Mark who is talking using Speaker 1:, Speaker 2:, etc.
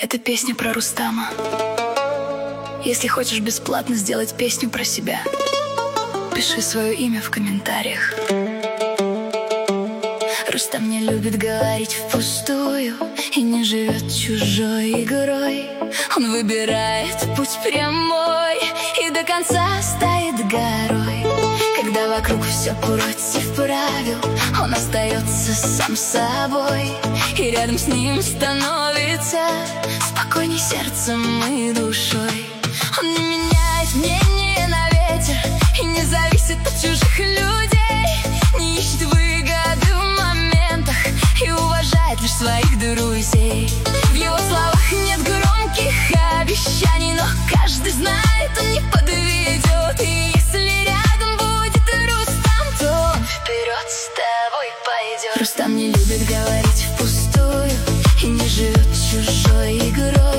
Speaker 1: Это песня про Рустама. Если хочешь бесплатно сделать песню про себя, пиши свое имя в комментариях. Рустам не любит говорить впустую и не живет чужой игрой. Он выбирает путь прямой и до конца стоит горой. Когда вокруг все против правил, он остается сам собой, и рядом с ним становится спокойней сердцем и душой. Он не меняет мнение на ветер и не зависит от чужих людей, не ищет выгоды в моментах и уважает лишь своих друзей. В его словах нет громких обещаний, но каждый знает, он не подведет. И если рядом будет Рустам, то он вперед с тобой пойдет. Рустам не любит говорить впустую и не живет чужой игрой.